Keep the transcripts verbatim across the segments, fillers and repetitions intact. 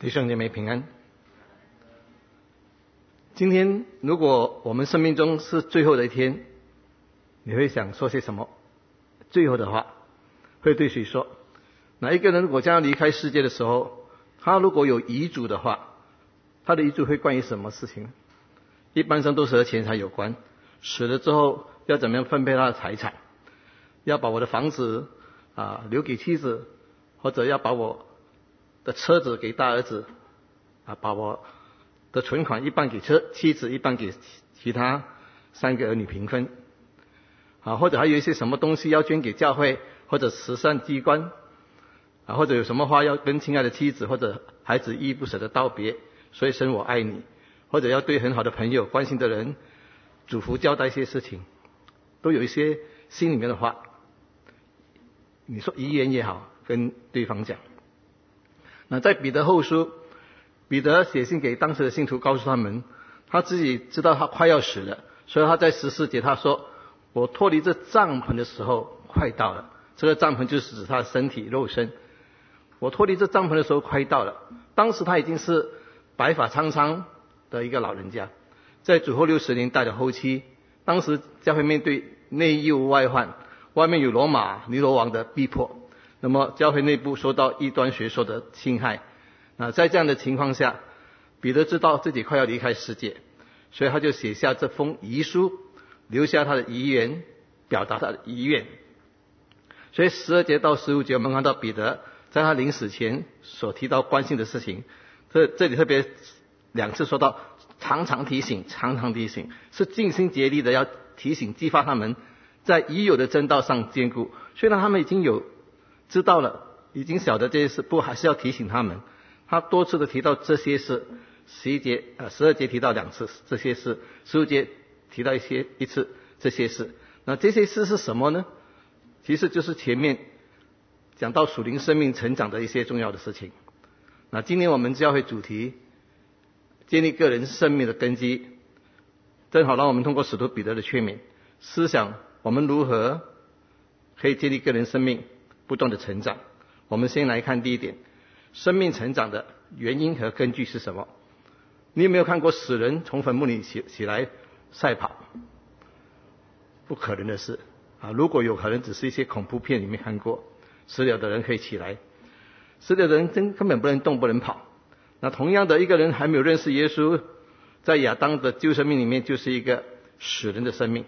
弟兄姐妹平安。今天如果我们生命中是最后的一天，你会想说些什么？最后的话会对谁说？哪一个人如果将要离开世界的时候，他如果有遗嘱的话，他的遗嘱会关于什么事情？一般上都是和钱财有关，死了之后要怎么样分配他的财产，要把我的房子啊留给妻子，或者要把我的车子给大儿子，啊，把我的存款一半给车妻子，一半给其他三个儿女平分，啊，或者还有一些什么东西要捐给教会或者慈善机关，啊，或者有什么话要跟亲爱的妻子或者孩子依依不舍的道别，所以神我爱你，或者要对很好的朋友关心的人嘱咐交代一些事情，都有一些心里面的话，你说遗言也好，跟对方讲。那在彼得后书，彼得写信给当时的信徒，告诉他们他自己知道他快要死了，所以他在十四节他说，我脱离这帐篷的时候快到了。这个帐篷就是指他的身体肉身。我脱离这帐篷的时候快到了。当时他已经是白发苍苍的一个老人家，在主后六十年代的后期，当时教会面对内忧外患，外面有罗马尼罗王的逼迫，那么教会内部受到异端学说的侵害。那在这样的情况下，彼得知道自己快要离开世界，所以他就写下这封遗书，留下他的遗言，表达他的遗愿。所以十二节到十五节我们看到彼得在他临死前所提到关心的事情，这这里特别两次说到常常提醒，常常提醒，是尽心竭力的要提醒激发他们在已有的真道上坚固。虽然他们已经有知道了，已经晓得这些事，不还是要提醒他们。他多次的提到这些事，十一节呃十二节提到两次这些事，十五节提到一些一次这些事。那这些事是什么呢？其实就是前面讲到属灵生命成长的一些重要的事情。那今天我们教会主题建立个人生命的根基，正好让我们通过使徒彼得的劝勉，思想我们如何可以建立个人生命不断的成长。我们先来看第一点，生命成长的原因和根据是什么？你有没有看过死人从坟墓里起起来赛跑？不可能的事啊！如果有可能，只是一些恐怖片里面看过，死了的人可以起来，死了的人真根本不能动不能跑。那同样的，一个人还没有认识耶稣，在亚当的旧生命里面就是一个死人的生命。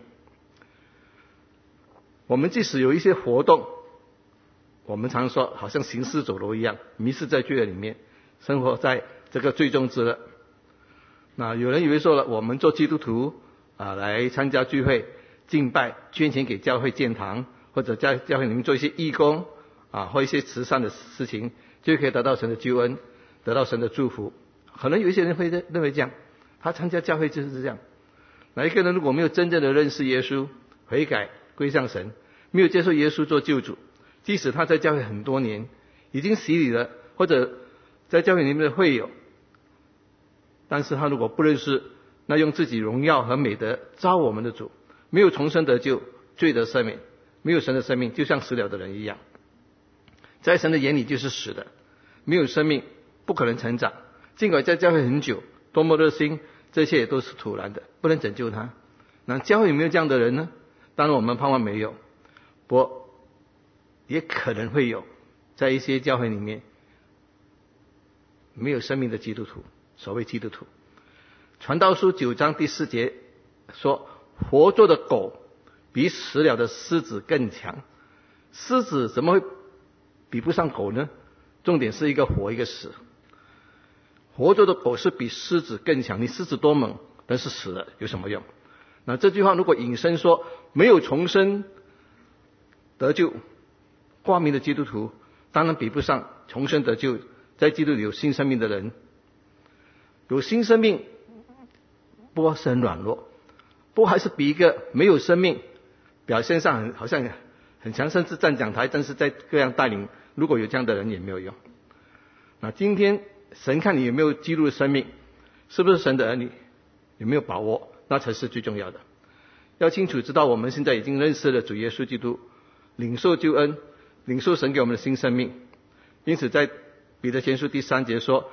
我们即使有一些活动，我们常说好像行尸走肉一样，迷失在罪恶里面，生活在这个罪中之乐。那有人以为说了，我们做基督徒啊，来参加聚会敬拜，捐钱给教会建堂，或者在教会里面做一些义工啊，或一些慈善的事情，就可以得到神的救恩，得到神的祝福。可能有一些人会认为这样，他参加教会就是这样。哪一个人如果没有真正的认识耶稣，悔改归向神，没有接受耶稣做救主，即使他在教会很多年，已经洗礼了，或者在教会里面的会友，但是他如果不认识那用自己荣耀和美德招我们的主，没有重生得救，罪得赦免，没有神的生命，就像死了的人一样，在神的眼里就是死的，没有生命，不可能成长。尽管在教会很久，多么热心，这些也都是徒然的，不能拯救他。那教会有没有这样的人呢？当然我们盼望没有，不过也可能会有，在一些教会里面没有生命的基督徒，所谓基督徒。传道书九章第四节说，活着的狗比死了的狮子更强。狮子怎么会比不上狗呢？重点是一个活一个死。活着的狗是比狮子更强，你狮子多猛，但是死了有什么用？那这句话如果引申说，没有重生得救光明的基督徒，当然比不上重生得救在基督里有新生命的人。有新生命不过是很软弱，不过还是比一个没有生命，表现上很好像很强，甚至站讲台，但是在各样带领，如果有这样的人也没有用。那今天神看你有没有基督的生命，是不是神的儿女，有没有把握，那才是最重要的。要清楚知道我们现在已经认识了主耶稣基督，领受救恩，领受神给我们的新生命。因此在彼得前书第三节说，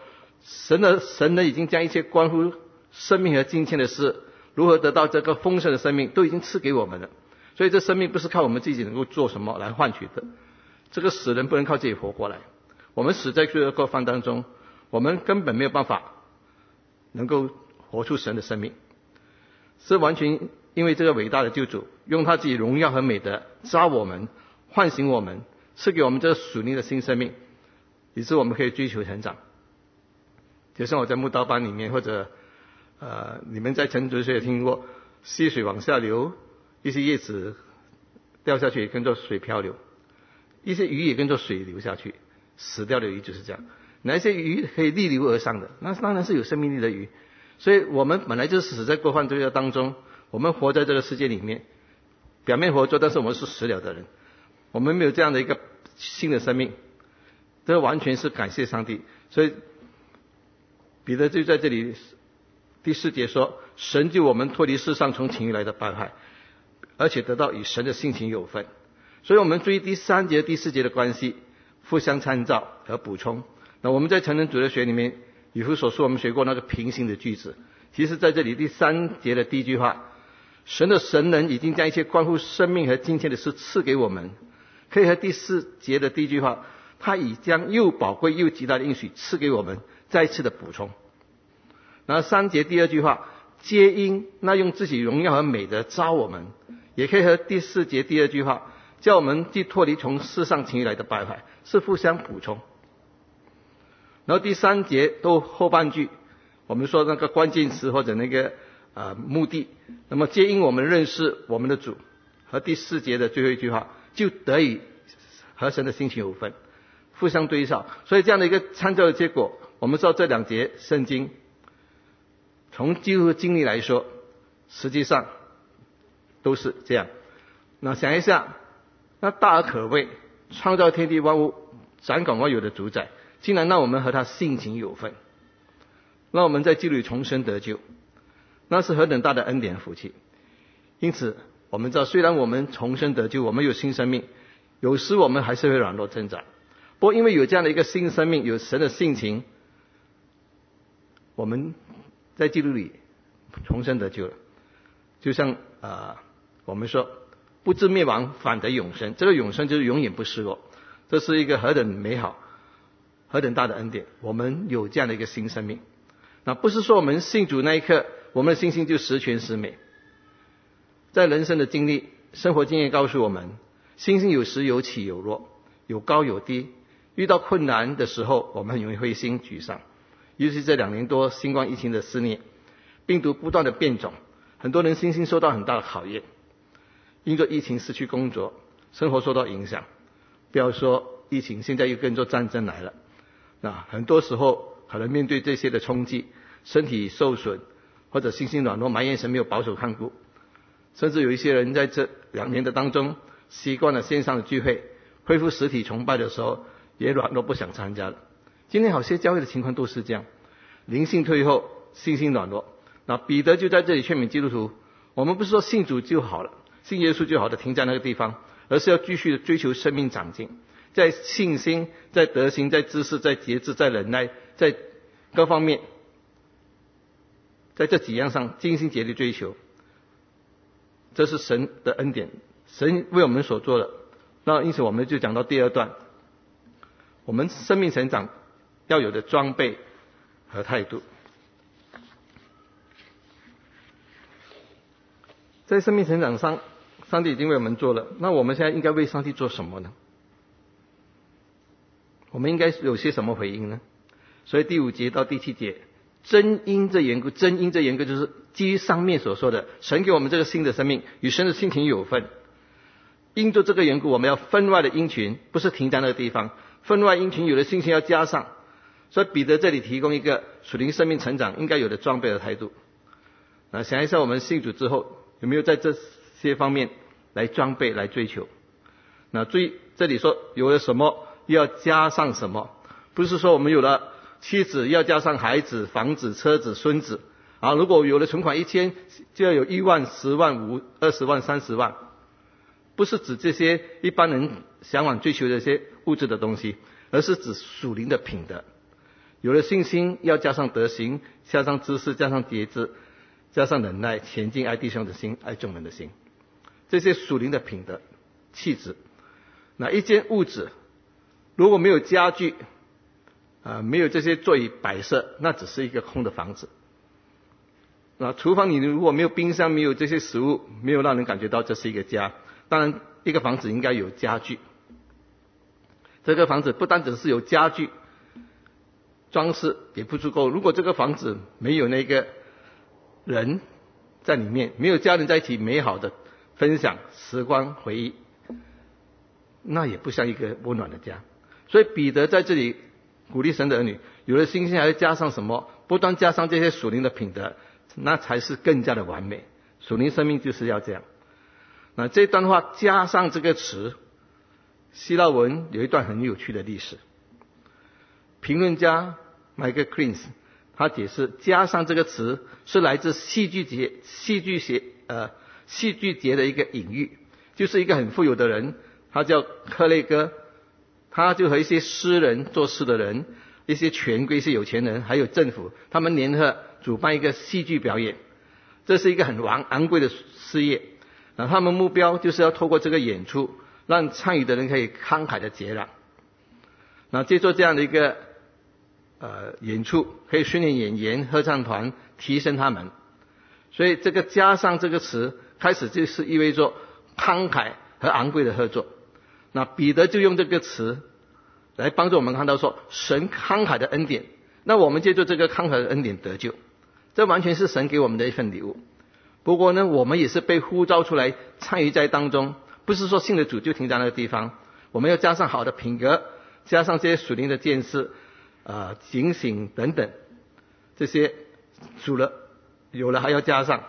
神的神呢已经将一切关乎生命和金钱的事，如何得到这个丰盛的生命，都已经赐给我们了。所以这生命不是靠我们自己能够做什么来换取的，这个死人不能靠自己活过来。我们死在罪恶过犯当中，我们根本没有办法能够活出神的生命，是完全因为这个伟大的救主用他自己荣耀和美德召我们，唤醒我们，赐给我们这个属灵的新生命，以致我们可以追求成长。就像我在慕道班里面，或者呃，你们在晨读时也听过，溪水往下流，一些叶子掉下去也跟着水漂流，一些鱼也跟着水流下去，死掉的鱼就是这样。哪一些鱼可以逆流而上的？那当然是有生命力的鱼。所以我们本来就是死在过犯罪恶当中，我们活在这个世界里面，表面活着，但是我们是死了的人，我们没有这样的一个新的生命，这完全是感谢上帝。所以彼得就在这里第四节说，神救我们脱离世上从情欲来的败坏，而且得到与神的性情有分。所以我们注意第三节第四节的关系，互相参照和补充。那我们在成人主日学里面，以弗所书我们学过那个平行的句子，其实在这里第三节的第一句话，神的神能已经将一切关乎生命和金钱的事赐给我们，可以和第四节的第一句话，他已将又宝贵又极大的应许赐给我们再次的补充。然后三节第二句话，皆因那用自己荣耀和美德召我们，也可以和第四节第二句话，叫我们既脱离从世上情欲来的败坏，是互相补充。然后第三节都后半句，我们说那个关键词或者那个呃目的，那么皆因我们认识我们的主，和第四节的最后一句话，就得以和神的性情有分，互相对照。所以这样的一个参照的结果，我们知道这两节圣经从基督的经历来说，实际上都是这样。那想一下，那大而可畏，创造天地万物，掌管万有的主宰，竟然让我们和他性情有分，让我们在基督里重生得救，那是何等大的恩典福气。因此我们知道，虽然我们重生得救，我们有新生命，有时我们还是会软弱挣扎，不过因为有这样的一个新生命，有神的性情，我们在基督里重生得救了。就像呃我们说不知灭亡反得永生，这个永生就是永远不失落，这是一个何等美好何等大的恩典，我们有这样的一个新生命。那不是说我们信主那一刻我们的信心就十全十美，在人生的经历生活经验告诉我们，信心有时有起有落，有高有低，遇到困难的时候我们很容易灰心沮丧，尤其这两年多新冠疫情的肆虐，病毒不断的变种，很多人信心受到很大的考验，因着疫情失去工作，生活受到影响，不要说疫情，现在又跟着战争来了。那很多时候可能面对这些的冲击，身体受损，或者信心软弱，埋怨神没有保守看顾，甚至有一些人在这两年的当中习惯了线上的聚会，恢复实体崇拜的时候也软弱不想参加了。今天好些教会的情况都是这样，灵性退后，信心软弱。那彼得就在这里劝勉基督徒，我们不是说信主就好了，信耶稣就好的停在那个地方，而是要继续的追求生命长进，在信心，在德行，在知识，在节制，在忍耐，在各方面，在这几样上尽心竭力追求，这是神的恩典，神为我们所做的。那因此我们就讲到第二段，我们生命成长要有的装备和态度。在生命成长上，上帝已经为我们做了，那我们现在应该为上帝做什么呢？我们应该有些什么回应呢？所以第五节到第七节，真因这缘故，真因这缘故就是基于上面所说的，神给我们这个新的生命，与神的性情有分。因着这个缘故，我们要分外的殷勤，不是停在那个地方，分外殷勤，有的信心要加上。所以彼得这里提供一个属灵生命成长应该有的装备的态度。那想一下，我们信主之后有没有在这些方面来装备来追求？那注意这里说有了什么要加上什么，不是说我们有了妻子要加上孩子、房子、车子、孙子啊。如果有了存款一千，就要有一万、十万、五、二十万、三十万，不是指这些一般人向往追求的一些物质的东西，而是指属灵的品德。 有了信心，要加上德行，加上知识，加上节制，加上忍耐，前进爱弟兄的心，爱众人的心，这些属灵的品德气质。那一间屋子如果没有家具啊、呃，没有这些座椅摆设，那只是一个空的房子。那厨房里如果没有冰箱，没有这些食物，没有让人感觉到这是一个家。当然一个房子应该有家具，这个房子不单只是有家具装饰也不足够，如果这个房子没有那个人在里面，没有家人在一起美好的分享时光回忆，那也不像一个温暖的家。所以彼得在这里鼓励神的儿女，有了信心还要加上什么？不断加上这些属灵的品德，那才是更加的完美。属灵生命就是要这样。那这段话加上这个词，希腊文有一段很有趣的历史。评论家 Michael Creans 他解释，加上这个词是来自戏剧节戏剧节呃戏剧节的一个隐喻，就是一个很富有的人，他叫克雷戈，他就和一些诗人做事的人，一些权贵、一些有钱人，还有政府，他们联合主办一个戏剧表演。这是一个很昂昂贵的事业，那他们目标就是要透过这个演出，让参与的人可以慷慨的解囊。那借助这样的一个呃演出，可以训练演员、合唱团，提升他们。所以这个加上这个词，开始就是意味着慷慨和昂贵的合作。那彼得就用这个词来帮助我们看到说，神慷慨的恩典，那我们借助这个慷慨的恩典得救，这完全是神给我们的一份礼物。不过呢，我们也是被呼召出来参与在当中，不是说信了主就停在那个地方，我们要加上好的品格，加上这些属灵的见识、呃警醒等等，这些主了有了还要加上。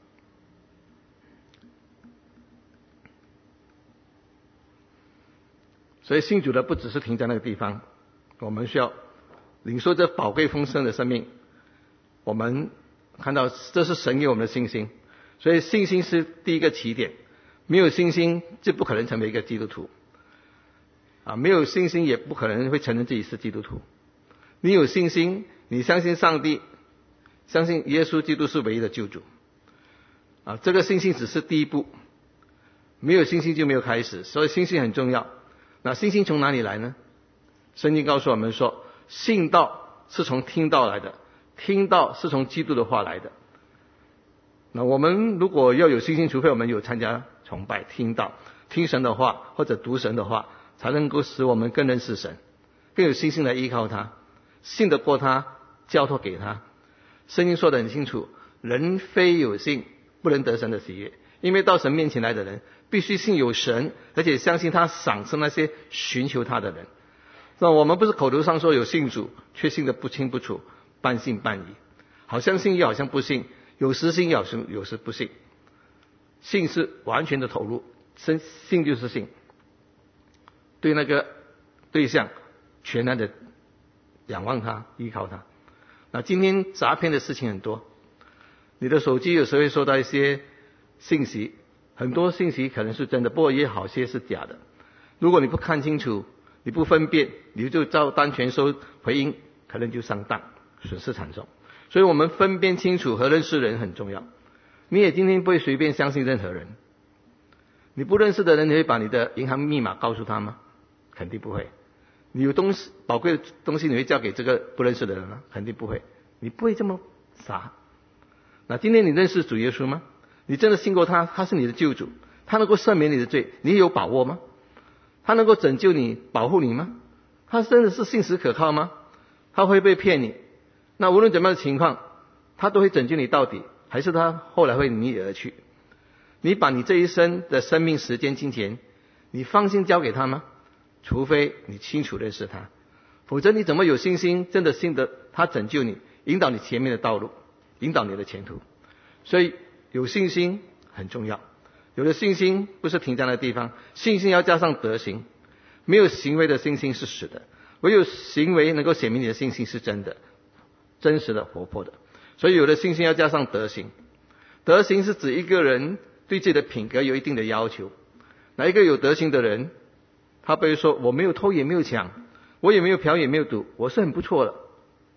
所以信主的不只是停在那个地方，我们需要领受这宝贵丰盛的生命。我们看到这是神给我们的信心，所以信心是第一个起点，没有信心就不可能成为一个基督徒啊，没有信心也不可能会承认自己是基督徒。你有信心，你相信上帝，相信耶稣基督是唯一的救主啊，这个信心只是第一步，没有信心就没有开始，所以信心很重要。那信心从哪里来呢？圣经告诉我们说，信道是从听道来的，听道是从基督的话来的。那我们如果要有信心，除非我们有参加崇拜、听道、听神的话或者读神的话，才能够使我们更认识神，更有信心来依靠他，信得过他，交托给他。圣经说得很清楚，人非有信不能得神的喜悦，因为到神面前来的人必须信有神，而且相信他赏赐那些寻求他的人。那我们不是口头上说有信主，却信得不清不楚，半信半疑，好像信又好像不信，有时信有时有时不信。信是完全的投入，信就是信，对那个对象全然的仰望他，依靠他。那今天诈骗的事情很多，你的手机有时候会收到一些信息，很多信息可能是真的，不过也好些是假的。如果你不看清楚，你不分辨，你就照单全收回应，可能就上当，损失惨重。所以我们分辨清楚和认识人很重要。你也今天不会随便相信任何人，你不认识的人，你会把你的银行密码告诉他吗？肯定不会。你有东西宝贵的东西，你会交给这个不认识的人吗？肯定不会。你不会这么傻。那今天你认识主耶稣吗？你真的信过他，他是你的救主，他能够赦免你的罪，你有把握吗？他能够拯救你、保护你吗？他真的是信实可靠吗？他会不会骗你？那无论怎么样的情况，他都会拯救你到底，还是他后来会离你而去？你把你这一生的生命、时间、金钱，你放心交给他吗？除非你清楚认识他，否则你怎么有信心真的信得他拯救你，引导你前面的道路，引导你的前途？所以有信心很重要。有了信心不是停在那个地方，信心要加上德行。没有行为的信心是死的，唯有行为能够显明你的信心是真的、真实的、活泼的。所以有了信心要加上德行。德行是指一个人对自己的品格有一定的要求。那一个有德行的人，他不会说我没有偷也没有抢，我也没有嫖也没有赌，我是很不错的。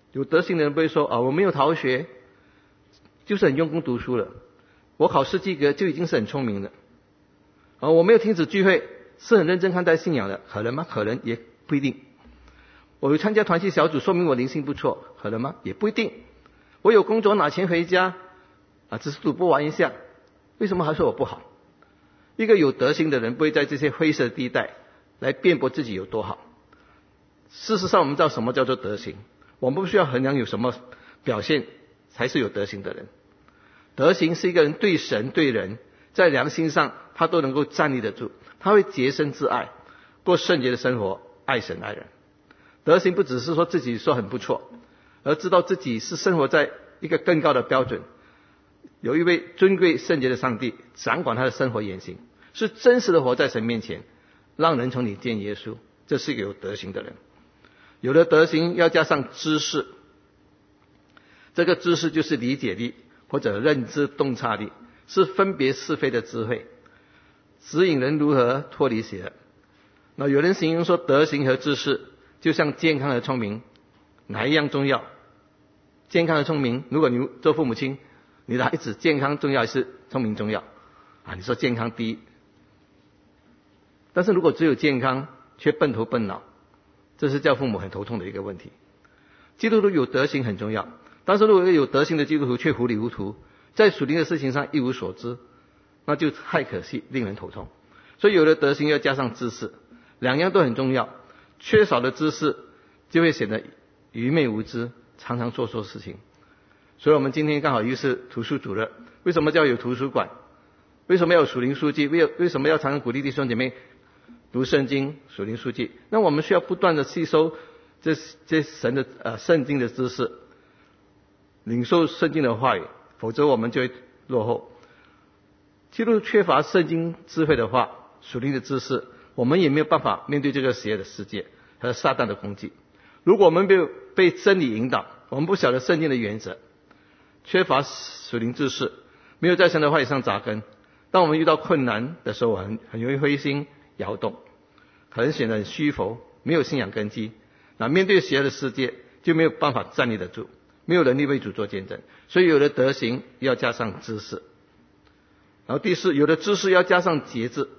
有德行的人不会说啊，我没有逃学，就是很用功读书了，我考试及格就已经是很聪明了。啊，我没有停止聚会，是很认真看待信仰的，可能吗？可能，也不一定。我有参加团契小组，说明我灵性不错，可能吗？也不一定。我有工作拿钱回家，啊，只是赌博玩一下，为什么还说我不好？一个有德行的人不会在这些灰色地带来辩驳自己有多好。事实上，我们知道什么叫做德行，我们不需要衡量有什么表现才是有德行的人。德行是一个人对神对人在良心上他都能够站立得住，他会洁身自爱，过圣洁的生活，爱神爱人。德行不只是说自己说很不错，而知道自己是生活在一个更高的标准，有一位尊贵圣洁的上帝掌管他的生活言行，是真实的活在神面前，让人从你见耶稣，这是一个有德行的人。有了德行要加上知识，这个知识就是理解力或者认知洞察力，是分别是非的智慧，指引人如何脱离邪恶。那有人形容说，德行和知识就像健康和聪明，哪一样重要？健康和聪明，如果你做父母亲，你的孩子健康重要还是聪明重要？啊，你说健康第一。但是如果只有健康却笨头笨脑，这是叫父母很头痛的一个问题。基督徒有德行很重要，但是如果有德行的基督徒却糊里糊涂，在属灵的事情上一无所知，那就太可惜，令人头痛。所以有了德行要加上知识，两样都很重要。缺少的知识就会显得愚昧无知，常常做错事情。所以我们今天刚好又是图书主任，为什么叫有图书馆？为什么要有属灵书记？为为什么要常常鼓励弟兄姐妹读圣经、属灵书记？那我们需要不断的吸收这这神的呃圣经的知识，领受圣经的话语，否则我们就会落后。基督缺乏圣经智慧的话，属灵的知识，我们也没有办法面对这个邪恶的世界和撒旦的攻击。如果我们没有被真理引导，我们不晓得圣经的原则，缺乏属灵知识，没有在神的话语上扎根，当我们遇到困难的时候，很很容易灰心摇动，可能显得很虚浮，没有信仰根基。那面对邪恶的世界，就没有办法站立得住，没有能力为主做见证。所以有了德行要加上知识，然后第四，有了知识要加上节制。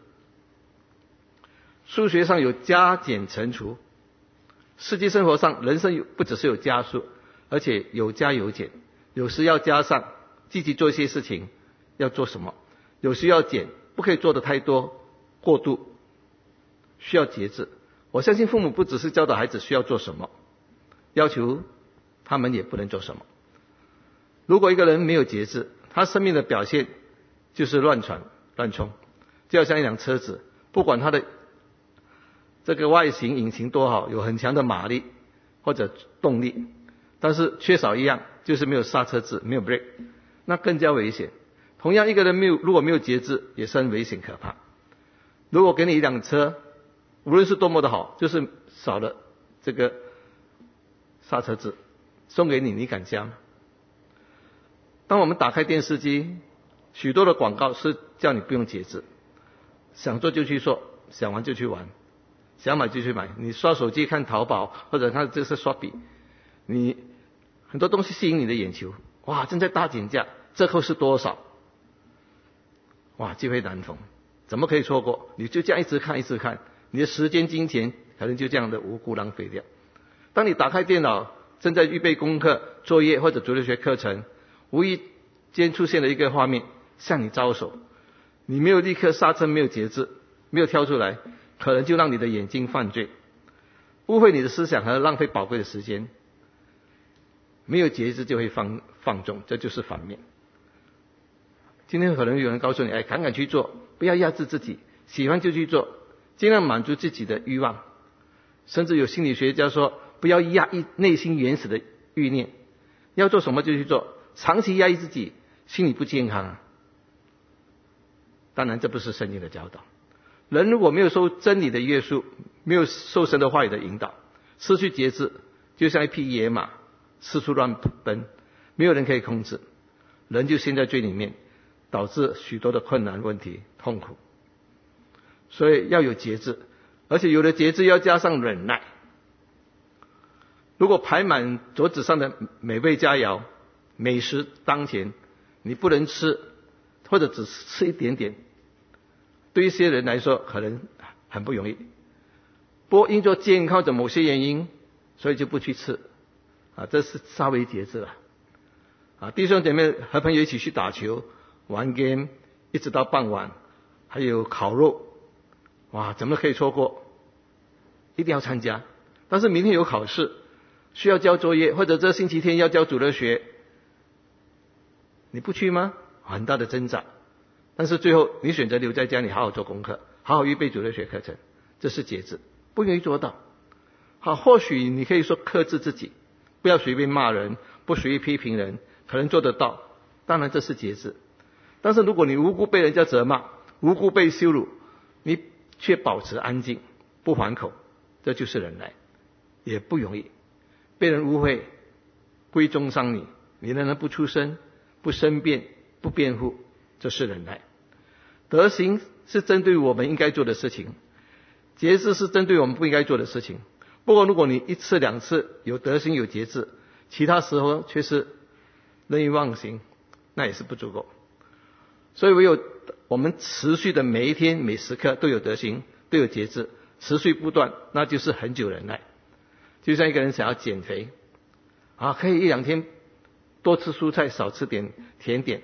数学上有加减乘除，实际生活上人生有不只是有加数，而且有加有减。有时要加上，积极做一些事情，要做什么；有时要减，不可以做得太多过度，需要节制。我相信父母不只是教导孩子需要做什么，要求他们也不能做什么。如果一个人没有节制，他生命的表现就是乱闯乱冲，就好像一辆车子，不管它的这个外形引擎多好，有很强的马力或者动力，但是缺少一样，就是没有刹车制，没有 brake， 那更加危险。同样，一个人没有如果没有节制，也是很危险可怕。如果给你一辆车，无论是多么的好，就是少了这个刹车制，送给你，你敢加吗？当我们打开电视机，许多的广告是叫你不用节制，想做就去做，想玩就去玩，想买就去买。你刷手机看淘宝，或者看这是刷笔，你很多东西吸引你的眼球，哇，正在大减价，折扣是多少？哇，机会难逢，怎么可以错过？你就这样一直看一直看，你的时间金钱可能就这样的无辜浪费掉。当你打开电脑，正在预备功课作业或者主日学课程，无意间出现了一个画面向你招手，你没有立刻刹车，没有节制，没有跳出来，可能就让你的眼睛犯罪，误会你的思想和浪费宝贵的时间。没有节制就会放放纵，这就是反面。今天可能有人告诉你，哎，敢敢去做，不要压制自己，喜欢就去做，尽量满足自己的欲望。甚至有心理学家说，不要压抑内心原始的欲念，要做什么就去做，长期压抑自己，心理不健康啊。当然这不是圣经的教导。人如果没有受真理的约束，没有受神的话语的引导，失去节制，就像一匹野马四处乱奔，没有人可以控制，人就陷在罪里面，导致许多的困难问题痛苦。所以要有节制，而且有了节制要加上忍耐。 如果排满桌子上的美味佳肴，美食当前，你不能吃，或者只吃一点点，对一些人来说可能很不容易。不过因着健康的某些原因，所以就不去吃啊，这是稍微节制了啊。弟兄姐妹和朋友一起去打球、玩 game， 一直到傍晚，还有烤肉，哇，怎么可以错过？一定要参加。但是明天有考试，需要交作业，或者这星期天要交主日学，你不去吗？很大的挣扎。但是最后你选择留在家里好好做功课，好好预备主日学课程，这是节制，不容易做到。好，或许你可以说克制自己，不要随便骂人，不随意批评人，可能做得到，当然这是节制。但是如果你无辜被人家责骂，无辜被羞辱，你却保持安静，不还口，这就是忍耐，也不容易。被人误会，归中伤你，你仍然不出声，不申辩，不辩护，这是忍耐。德行是针对我们应该做的事情，节制是针对我们不应该做的事情。不过如果你一次两次有德行有节制，其他时候却是任意妄行，那也是不足够。所以唯有我们持续的每一天每时刻都有德行，都有节制，持续不断，那就是很久忍耐。就像一个人想要减肥啊，可以一两天多吃蔬菜，少吃点甜点，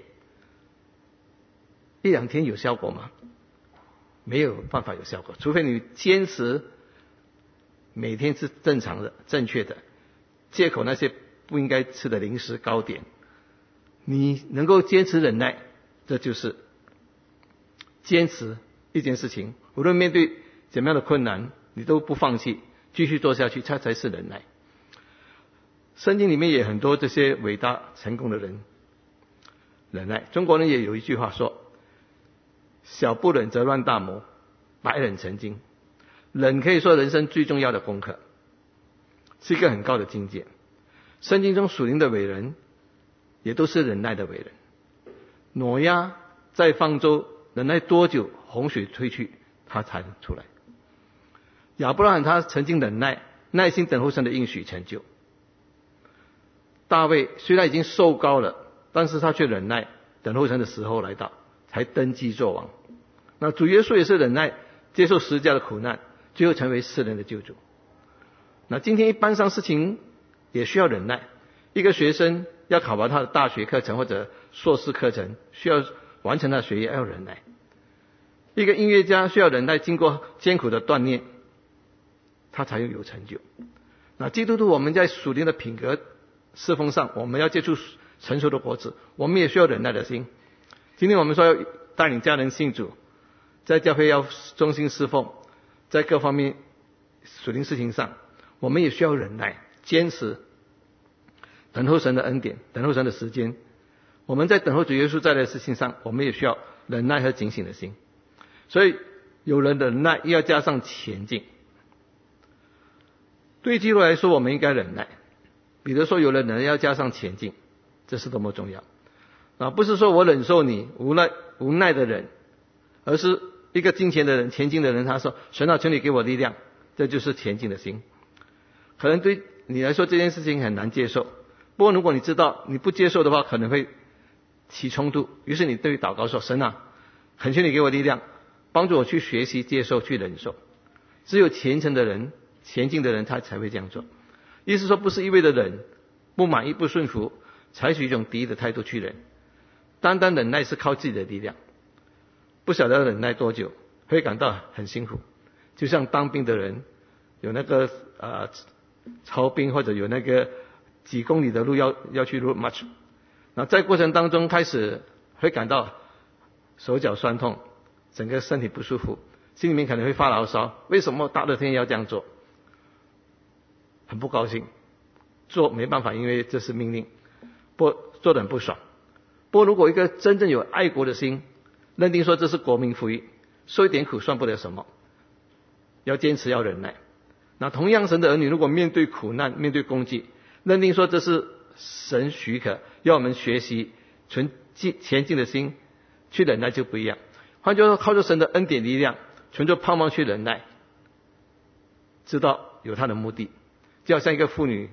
一两天有效果吗？没有办法有效果，除非你坚持每天是正常的正确的，戒口那些不应该吃的零食糕点，你能够坚持忍耐，这就是坚持一件事情，无论面对怎么样的困难，你都不放弃，继续做下去，这才是忍耐。圣经里面也很多这些伟大成功的人忍耐。中国人也有一句话说，小不忍则乱大谋，百忍成精。忍可以说人生最重要的功课，是一个很高的境界。圣经中属灵的伟人也都是忍耐的伟人。挪亚在方舟忍耐多久，洪水退去他才出来。亚伯拉罕他曾经忍耐，耐心等候神的应许成就。大卫虽然已经受膏了，但是他却忍耐等候神的时候来到，才登基做王。那主耶稣也是忍耐接受十字架的苦难，最后成为世人的救主。那今天一般上事情也需要忍耐。一个学生要考完他的大学课程或者硕士课程，需要完成他的学业，要忍耐。一个音乐家需要忍耐，经过艰苦的锻炼，他才有成就。那基督徒我们在属灵的品格侍奉上，我们要结出成熟的果子，我们也需要忍耐的心。今天我们说要带领家人信主，在教会要忠心侍奉，在各方面属灵事情上，我们也需要忍耐，坚持等候神的恩典，等候神的时间。我们在等候主耶稣再来的事情上，我们也需要忍耐和警醒的心。所以有人忍耐，又要加上前进。对基督来说，我们应该忍耐。比如说有人忍耐要加上前进，这是多么重要啊！不是说我忍受你无奈无奈的忍，而是一个金钱的人，前进的人，他说神啊，求你给我力量，这就是前进的心。可能对你来说这件事情很难接受，不过如果你知道你不接受的话，可能会起冲突，于是你对祷告说，神啊，恳求你给我力量，帮助我去学习接受去忍受。只有虔诚的人，前进的人，他才会这样做。意思说不是一味的忍，不满意不顺服，采取一种敌意的态度去忍。单单忍耐是靠自己的力量，不晓得忍耐多久，会感到很辛苦。就像当兵的人有那个呃操兵，或者有那个几公里的路要要去 road march， 那在过程当中开始会感到手脚酸痛，整个身体不舒服，心里面可能会发牢骚，为什么大热天要这样做？很不高兴，做没办法，因为这是命令，不做得很不爽。不过如果一个真正有爱国的心，认定说这是国民福音，受一点苦算不得什么，要坚持要忍耐。那同样神的儿女如果面对苦难面对攻击，认定说这是神许可要我们学习存前进的心去忍耐，就不一样。换句话说，靠着神的恩典力量，存着盼望去忍耐，知道有他的目的。就好像一个妇女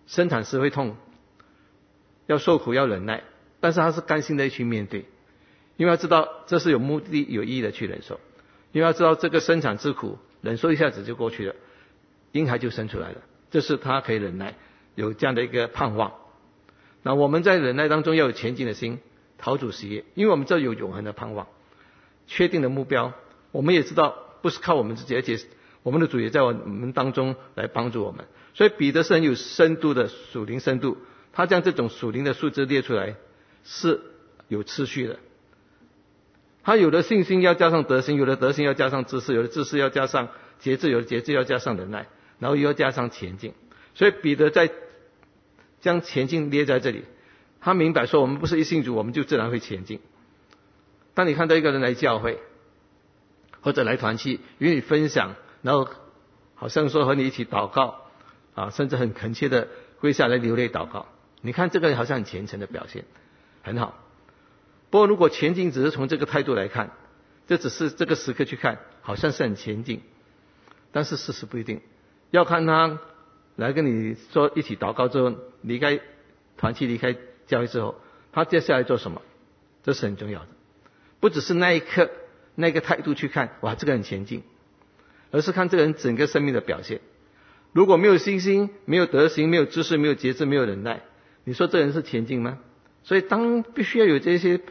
生产时会痛，要受苦要忍耐，但是他是甘心的去面对，因为他知道这是有目的有意义的去忍受，因为他知道这个生产之苦忍受一下子就过去了，婴孩就生出来了，这是他可以忍耐，有这样的一个盼望。那我们在忍耐当中要有前进的心，讨主喜悦，因为我们这有永恒的盼望，确定的目标，我们也知道不是靠我们自己，而且我们的主也在我们当中来帮助我们。所以彼得是很有深度的属灵深度，他将这种属灵的数字列出来是有次序的。他有的信心要加上德行，有的德行要加上知识，有的知识要加上节制，有的节制要加上忍耐，然后又要加上前进。所以彼得在将前进列在这里，他明白说我们不是一信主我们就自然会前进。当你看到一个人来教会或者来团契与你分享，然后好像说和你一起祷告啊，甚至很恳切的跪下来流泪祷告，你看这个人好像很虔诚的表现，很好。不过如果前进只是从这个态度来看，这只是这个时刻去看，好像是很前进，但是事实不一定，要看他来跟你说一起祷告之后，离开团契离开教会之后，他接下来做什么，这是很重要的。不只是那一刻那个态度去看，哇这个很前进，而是看这个人整个生命的表现。如果没有信心，没有德行，没有知识，没有节制，没有忍耐，你说这人是前进吗？所以当必须要有这些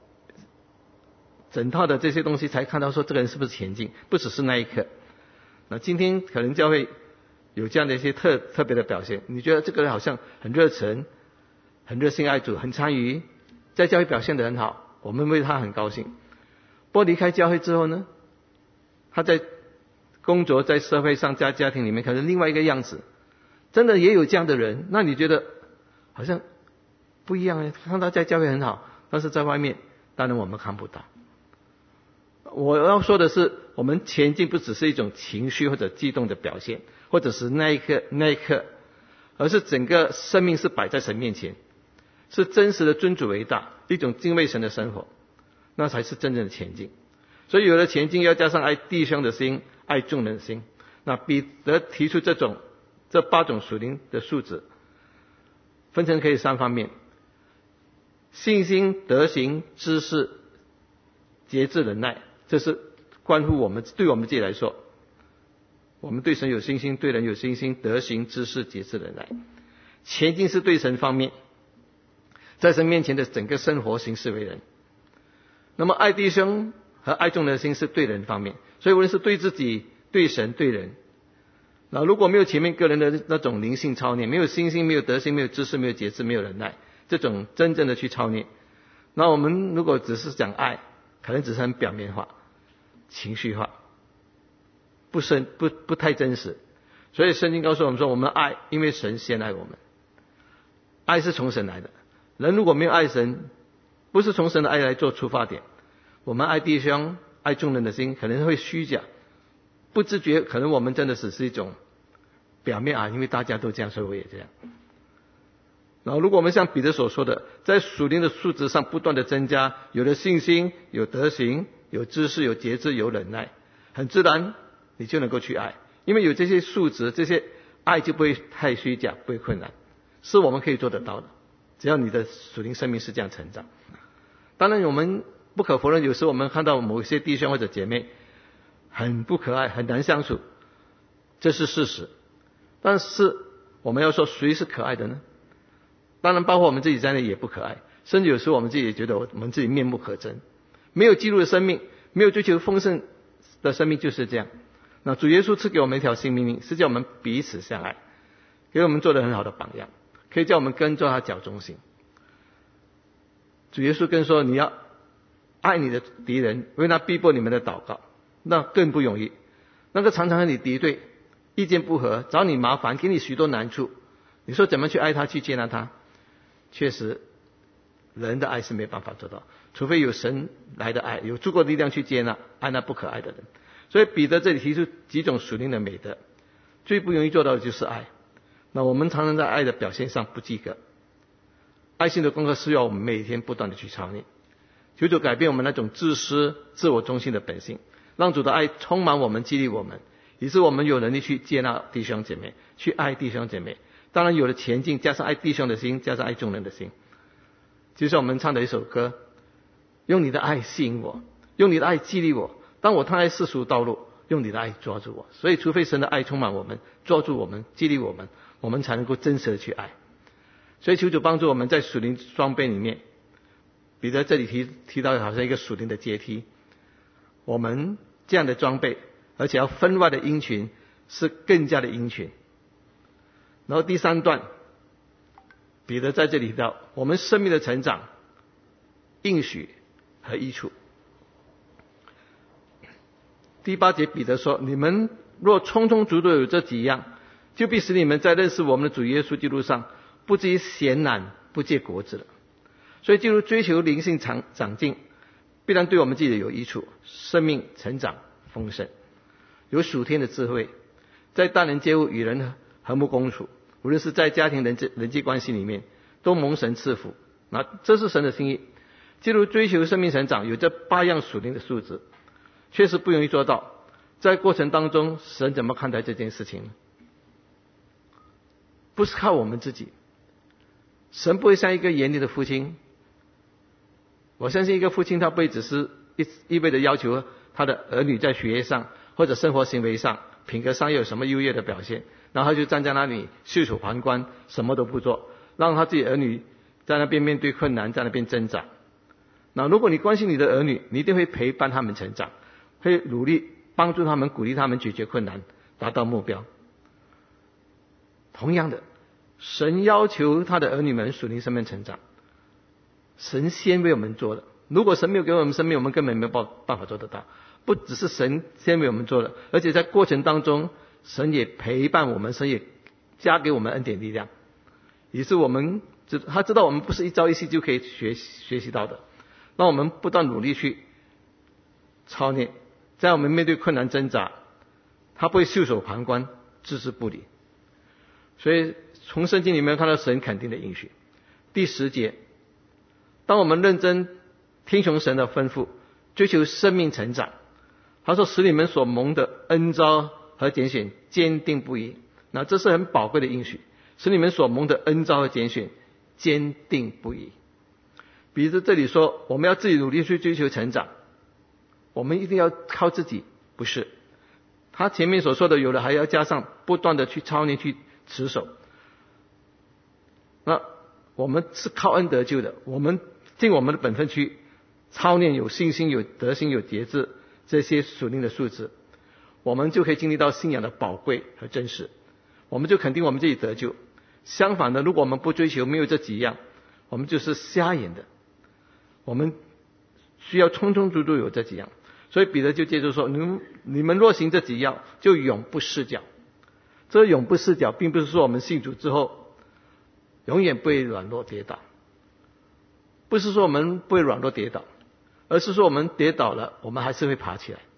整套的这些东西才看到说这个人是不是前进，不只是那一刻。那今天可能教会有这样的一些特特别的表现，你觉得这个人好像很热忱，很热心爱主，很参与，在教会表现得很好，我们为他很高兴。不过离开教会之后呢，他在工作在社会上在家庭里面可能另外一个样子，真的也有这样的人，那你觉得好像不一样，看他在教会很好，但是在外面当然我们看不到。我要说的是，我们前进不只是一种情绪或者激动的表现，或者是那一刻那一刻，而是整个生命是摆在神面前，是真实的尊主为大，一种敬畏神的生活，那才是真正的前进。所以有了前进要加上爱弟兄的心，爱众人的心。那彼得提出这种这八种属灵的素质，分成可以三方面：信心、德行、知识、节制、忍耐。这是关乎我们，对我们自己来说，我们对神有信心，对人有信心，德行、知识、节制、忍耐。前进是对神方面，在神面前的整个生活行事为人。那么爱弟兄和爱众人的心是对人方面，所以无论是对自己、对神、对人。那如果没有前面个人的那种灵性操练，没有信心，没有德行，没有知识，没有节制，没有忍耐，这种真正的去操练，那我们如果只是讲爱，可能只是很表面化、情绪化，不深不不太真实。所以圣经告诉我们说，我们爱，因为神先爱我们。爱是从神来的，人如果没有爱神，不是从神的爱来做出发点，我们爱弟兄、爱众人的心可能会虚假，不自觉，可能我们真的只是一种表面啊，因为大家都这样，所以我也这样。然后如果我们像彼得所说的，在属灵的素质上不断的增加，有了信心，有德行，有知识，有节制，有忍耐，很自然你就能够去爱，因为有这些素质，这些爱就不会太虚假，不会困难，是我们可以做得到的，只要你的属灵生命是这样成长。当然我们不可否认，有时候我们看到某些弟兄或者姐妹很不可爱，很难相处，这是事实。但是我们要说谁是可爱的呢？当然包括我们自己在内也不可爱，甚至有时候我们自己也觉得我们自己面目可憎，没有记录的生命，没有追求丰盛的生命就是这样。那主耶稣赐给我们一条新命令，是叫我们彼此相爱，给我们做得很好的榜样，可以叫我们跟做他脚中行。主耶稣更说，你要爱你的敌人，为他逼迫你们的祷告，那更不容易。那个常常和你敌对，意见不合，找你麻烦，给你许多难处，你说怎么去爱他，去接纳他？确实人的爱是没办法做到，除非有神来的爱，有足够的力量去接纳爱那不可爱的人。所以彼得这里提出几种属灵的美德，最不容易做到的就是爱。那我们常常在爱的表现上不及格，爱心的功课是要我们每天不断的去操练，求主改变我们那种自私自我中心的本性，让主的爱充满我们，激励我们，以致我们有能力去接纳弟兄姐妹，去爱弟兄姐妹， 当然有了前进，加上爱弟兄的心，加上爱众人的心。就像我们唱的一首歌，用你的爱吸引我，用你的爱激励我，当我踏在世俗道路，用你的爱抓住我。所以除非神的爱充满我们，抓住我们，激励我们，我们才能够真实的去爱。所以求主帮助我们在属灵装备里面，彼得这里提提到好像一个属灵的阶梯，我们这样的装备，而且要分外的殷勤，是更加的殷勤。然后第三段，彼得在这里提到我们生命的成长、应许和益处。第八节彼得说，你们若充充足足有这几样，就必使你们在认识我们的主耶稣基督上不至于闲懒不结果子了。所以进入追求灵性长长进，必然对我们自己有益处，生命成长丰盛，有属天的智慧，在待人接物与人和睦共处，无论是在家庭人际人际关系里面，都蒙神赐福。那这是神的心意。进入追求生命成长，有这八样属灵的素质，确实不容易做到。在过程当中，神怎么看待这件事情呢？不是靠我们自己，神不会像一个严厉的父亲。我相信一个父亲他不会只是一一味的要求他的儿女在学业上或者生活行为上品格上有什么优越的表现，然后他就站在那里袖手旁观，什么都不做，让他自己儿女在那边面对困难，在那边挣扎。那如果你关心你的儿女，你一定会陪伴他们成长，会努力帮助他们，鼓励他们解决困难，达到目标。同样的，神要求他的儿女们属灵生命成长，神先为我们做的。如果神没有给我们生命，我们根本没有办法做得到。不只是神先为我们做的，而且在过程当中，神也陪伴我们，神也加给我们恩典力量，也是我们他知道我们不是一朝一夕就可以学学习到的，让我们不断努力去操练，在我们面对困难挣扎，他不会袖手旁观，置之不理。所以从圣经里面看到神肯定的应许。第十节，当我们认真听从神的吩咐，追求生命成长，他说使你们所蒙的恩召和拣选坚定不移。那这是很宝贵的应许，使你们所蒙的恩召和拣选坚定不移。比如这里说我们要自己努力去追求成长，我们一定要靠自己，不是。他前面所说的有的还要加上不断的去操练，去持守。那我们是靠恩得救的，我们尽我们的本分去操练，有信心、有德行、有节制，这些属灵的素质，我们就可以经历到信仰的宝贵和真实，我们就肯定我们自己得救。相反的，如果我们不追求，没有这几样，我们就是瞎眼的。我们需要充充足足有这几样。所以彼得就接着说，你们你们若行这几样，就永不失脚。这永不失脚并不是说我们信主之后永远不会软弱跌倒，不是说我们不会软弱跌倒，而是说我们跌倒了，我们还是会爬起来，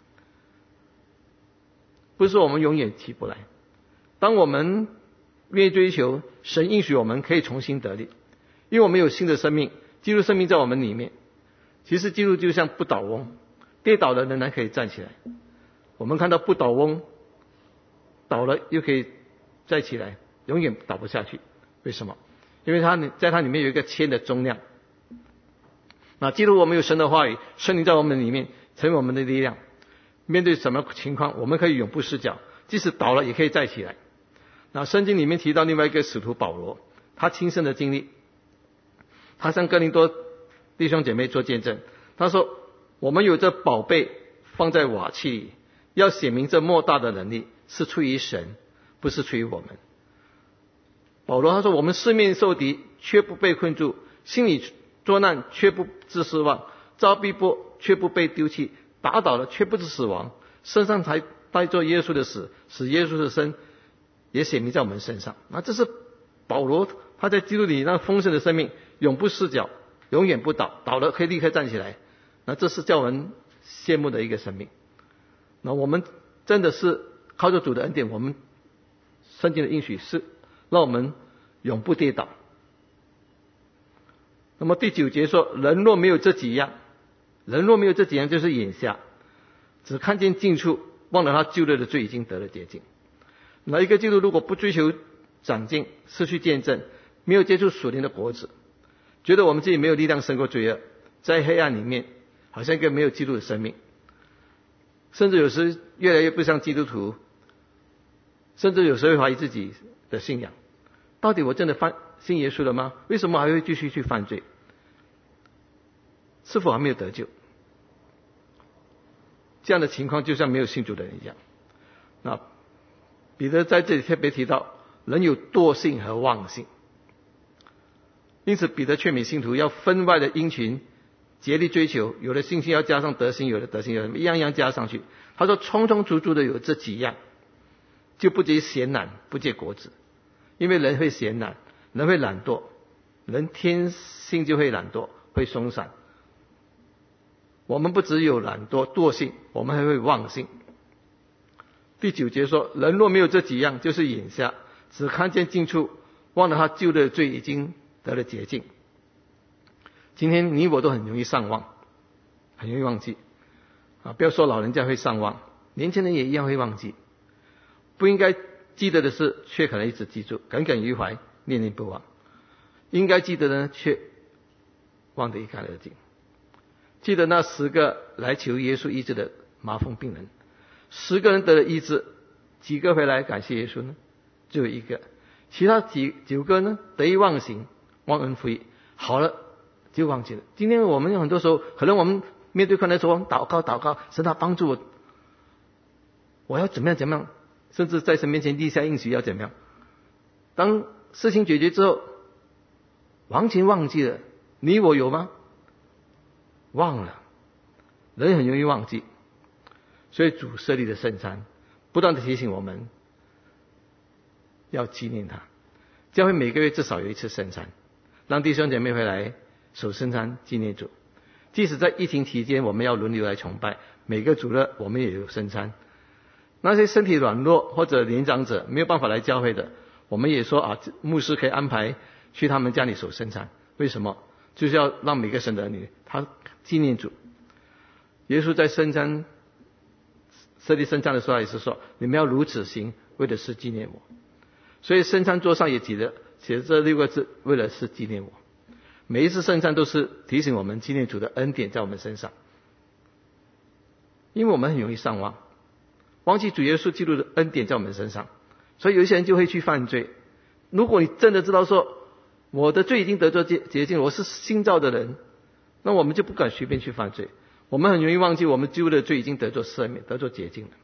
不是说我们永远起不来。当我们愿意追求，神应许我们可以重新得力，因为我们有新的生命，基督生命在我们里面。其实基督就像不倒翁，跌倒了仍然可以站起来。我们看到不倒翁倒了又可以再起来，永远倒不下去。为什么？因为它在它里面有一个铅的重量。那基督我们有神的话语，圣灵在我们里面成为我们的力量，面对什么情况我们可以永不失脚，即使倒了也可以再起来。那圣经里面提到另外一个使徒保罗，他亲身的经历，他向哥林多弟兄姐妹做见证，他说我们有这宝贝放在瓦器里，要显明这莫大的能力是出于神，不是出于我们。保罗他说我们四面受敌却不被困住，心里作难却不致失望，遭逼迫却不被丢弃，打倒了却不致死亡，身上才带着耶稣的死，使耶稣的生也显明在我们身上。那这是保罗他在基督里那丰盛的生命，永不失脚，永远不倒，倒了可以立刻站起来。那这是叫人羡慕的一个生命。那我们真的是靠着主的恩典，我们圣经的应许是让我们永不跌倒。那么第九节说，人若没有这几样，人若没有这几样，就是眼瞎，只看见近处，忘了他旧日的罪已经得了洁净。那一个基督如果不追求长进，失去见证，没有结出属灵的果子，觉得我们自己没有力量胜过罪恶，在黑暗里面好像一个没有基督的生命，甚至有时越来越不像基督徒，甚至有时会怀疑自己的信仰，到底我真的犯信耶稣了吗？为什么还会继续去犯罪？是否还没有得救？这样的情况就像没有信主的人一样。那彼得在这里特别提到人有惰性和妄性，因此彼得劝勉信徒要分外的殷勤，竭力追求，有了信心要加上德行，有了德行有了一样样加上去。他说充充足足的有这几样，就不结闲懒，不结果子。因为人会闲懒，人会懒惰，人天性就会懒惰，会松散。我们不只有懒惰惰性，我们还会妄性。第九节说，人若没有这几样，就是眼瞎，只看见近处，忘了他旧的罪已经得了洁净。今天你我都很容易上忘，很容易忘记啊！不要说老人家会上忘，年轻人也一样会忘记。不应该记得的事，却可能一直记住，耿耿于怀，念念不忘。应该记得呢，却忘得一干二净。记得那十个来求耶稣医治的麻风病人，十个人得了医治，几个回来感谢耶稣呢？只有一个。其他几九个呢，得意忘形，忘恩负义，好了就忘记了。今天我们有很多时候，可能我们面对困难的时候，祷告祷告，神他帮助我，我要怎么样怎么样，甚至在神面前立下应许要怎么样。当事情解决之后，完全忘记了。你我有吗？忘了，人很容易忘记，所以主设立的圣餐，不断的提醒我们要纪念他。教会每个月至少有一次圣餐，让弟兄姐妹回来守圣餐纪念主。即使在疫情期间，我们要轮流来崇拜，每个主日我们也有圣餐。那些身体软弱或者年长者没有办法来教会的，我们也说啊，牧师可以安排去他们家里守圣餐。为什么？就是要让每个神的儿女他纪念主。耶稣在圣餐设立圣餐的时候也是说，你们要如此行，为的是纪念我。所以圣餐桌上也写着写着这六个字，为了是纪念我。每一次圣餐都是提醒我们纪念主的恩典在我们身上，因为我们很容易上忘，忘记主耶稣基督的恩典在我们身上，所以有一些人就会去犯罪。如果你真的知道说我的罪已经得着洁洁净，我是新造的人，那我们就不敢随便去犯罪。我们很容易忘记我们旧的罪已经得着赦免，得着洁净了。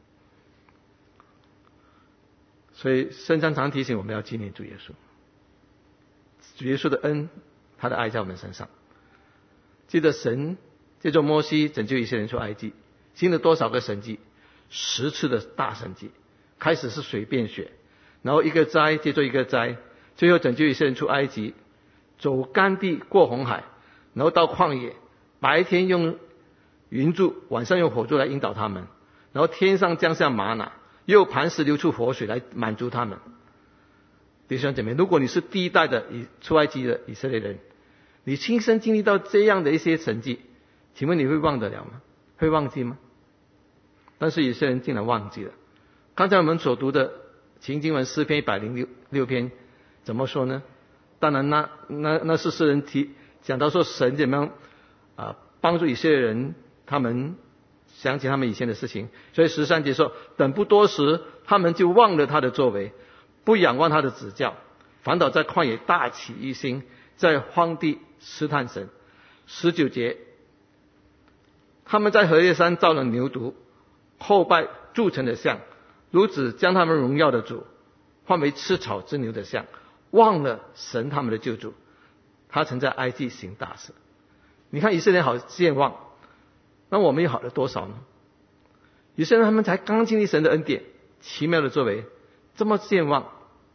所以圣餐常提醒我们要纪念主耶稣，主耶稣的恩，他的爱在我们身上。记得神借着摩西拯救一些人出埃及，行了多少个神迹？十次的大神迹。开始是水变血，然后一个灾接着一个灾，最后拯救一些人出埃及，走干地过红海，然后到旷野，白天用云柱，晚上用火柱来引导他们，然后天上降下玛瑙，又磐石流出活水来满足他们。弟兄姐妹，如果你是第一代的以出埃及的以色列人，你亲身经历到这样的一些神迹，请问你会忘得了吗？会忘记吗？但是有些人竟然忘记了。刚才我们所读的情经文诗篇一百零六篇怎么说呢？当然那那那是诗人提讲到说神怎么样啊帮助以色列人，他们想起他们以前的事情。所以十三节说，等不多时，他们就忘了他的作为，不仰望他的指教，反倒在旷野大起疑心，在荒地试探神。十九节，他们在何烈山造了牛犊，后拜铸成的像，如此将他们荣耀的主换为吃草之牛的像，忘了神他们的救主，他曾在埃及行大事。你看以色列好健忘，那我们又好了多少呢？以色列他们才刚经历神的恩典，奇妙的作为，这么健忘。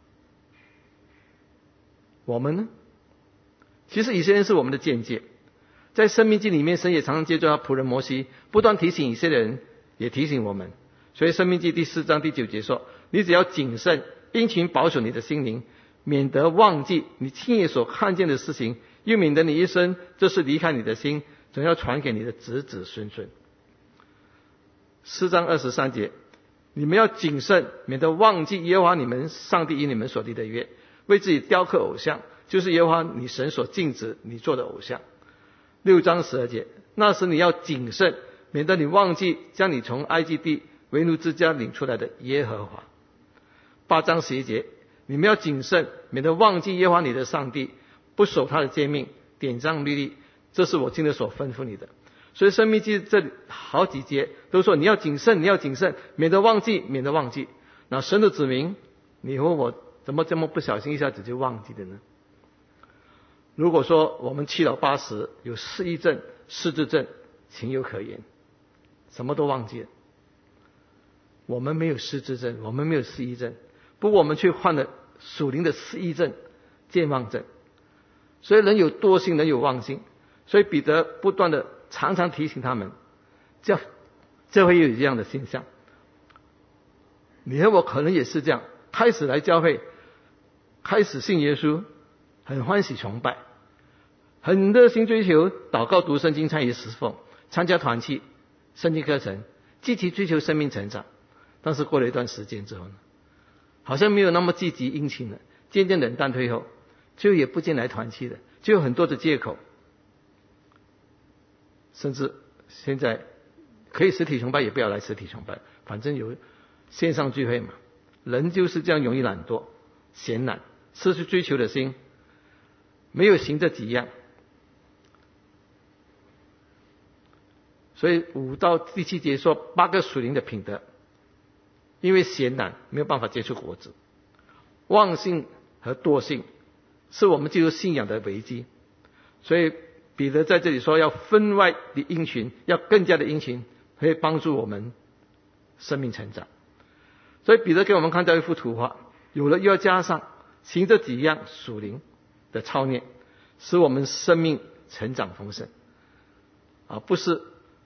我们呢？其实以色列是我们的鉴戒，在申命记里面，神也常常借着他仆人摩西不断提醒以色列人，也提醒我们。所以申命记第四章第九节说，你只要谨慎殷勤保守你的心灵，免得忘记你亲眼所看见的事情，又免得你一生这是离开你的心，总要传给你的子子孙孙。四章二十三节， 你们要谨慎，免得忘记耶和华你们上帝与你们所立的约，为自己雕刻偶像，就是耶和华你神所禁止你做的偶像。六章十二节，那时你要谨慎，免得你忘记将你从埃及地为奴之家领出来的耶和华。八章十一节，你们要谨慎，免得忘记耶和华你的上帝，不守他的诫命，典章律例，这是我今日所吩咐你的。所以申命记这里好几节都说你要谨慎，你要谨慎，免得忘记，免得忘记。那神的子民，你和我怎么这么不小心一下子就忘记的呢？如果说我们七老八十，有失忆症、失智症，情有可原，什么都忘记了。我们没有失智症，我们没有失忆症，不过我们却患了属灵的失忆症、健忘症。所以人有惰性，人有忘性，所以彼得不断的常常提醒他们，这这会有这样的现象。你和我可能也是这样，开始来教会，开始信耶稣，很欢喜崇拜，很热心追求祷告、读圣经、参与侍奉、参加团契、圣经课程，积极追求生命成长。但是过了一段时间之后呢，好像没有那么积极殷勤了，渐渐冷淡退后，就也不见来团契了，就有很多的借口。甚至现在可以实体崇拜也不要来实体崇拜，反正有线上聚会嘛。人就是这样容易懒惰、闲懒，失去追求的心，没有行这几样。所以五到第七节说八个属灵的品德，因为闲懒没有办法结出果子。忘性和惰性是我们进入信仰的危机，所以彼得在这里说要分外的殷勤，要更加的殷勤，可以帮助我们生命成长。所以彼得给我们看到一幅图画，有了又要加上行这几样属灵的操练，使我们生命成长丰盛啊，不是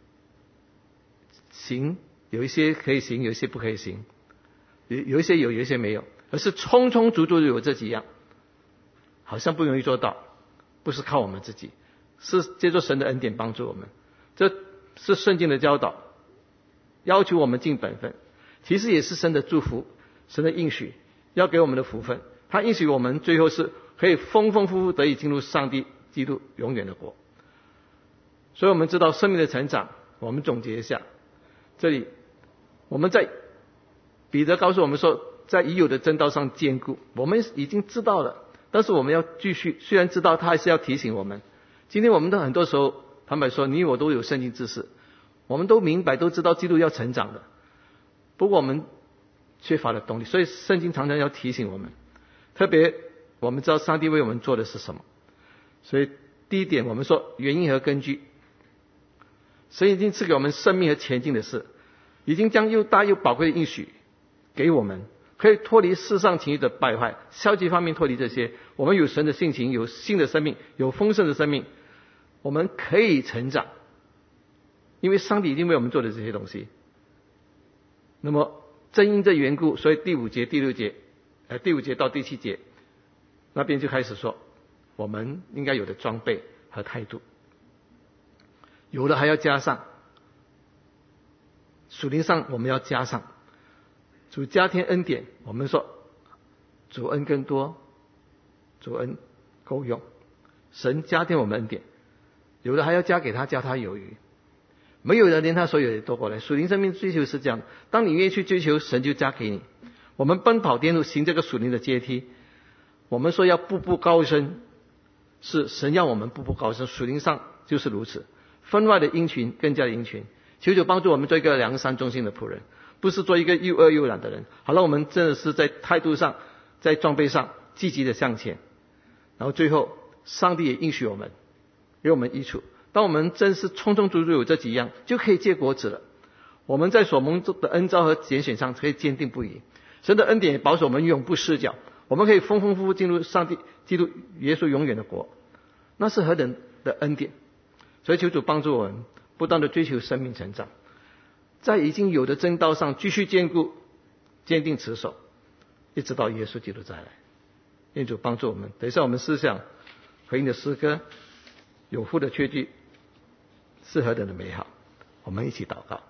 行有一些可以行，有一些不可以行，有有一些有，有一些没有，而是充充足足有这几样，好像不容易做到，不是靠我们自己，是借助神的恩典帮助我们。这是圣经的教导，要求我们尽本分，其实也是神的祝福，神的应许要给我们的福分。他应许我们最后是可以丰丰富富得以进入上帝基督永远的国。所以我们知道生命的成长，我们总结一下，这里我们在彼得告诉我们说，在已有的真道上坚固，我们已经知道了，但是我们要继续，虽然知道，他还是要提醒我们。今天我们的很多时候坦白说，你我都有圣经知识，我们都明白都知道基督要成长的，不过我们缺乏了动力，所以圣经常常要提醒我们。特别我们知道上帝为我们做的是什么，所以第一点我们说原因和根据。神已经赐给我们生命和前进的事，已经将又大又宝贵的应许给我们，可以脱离世上情欲的败坏，消极方面脱离这些，我们有神的性情，有新的生命，有丰盛的生命，我们可以成长，因为上帝已经为我们做的这些东西。那么正因这缘故，所以第五节第六节呃，第五节到第七节那边就开始说我们应该有的装备和态度，有的还要加上，属灵上我们要加上，主加添恩典，我们说主恩更多，主恩够用，神加添我们恩典，有的还要加给他，加他有余，没有人连他所有的多过来。属灵生命追求是这样，当你愿意去追求，神就加给你。我们奔跑颠路行这个属灵的阶梯，我们说要步步高升，是神要我们步步高升，属灵上就是如此，分外的殷勤，更加的殷勤。求主帮助我们做一个良善忠心的仆人，不是做一个又饿又懒的人。好了，我们真的是在态度上，在装备上积极的向前，然后最后上帝也应许我们，给我们益处。当我们真是充充足足有这几样，就可以结果子了。我们在所蒙的恩召和拣选上可以坚定不移，神的恩典也保守我们永不失脚，我们可以丰丰富富进入上帝基督耶稣永远的国，那是何等的恩典。所以求主帮助我们不断的追求生命成长，在已经有的真道上继续坚固坚定持守，一直到耶稣基督再来。愿主帮助我们。等一下我们思想回应的诗歌，有福的确据是何等的美好，我们一起祷告。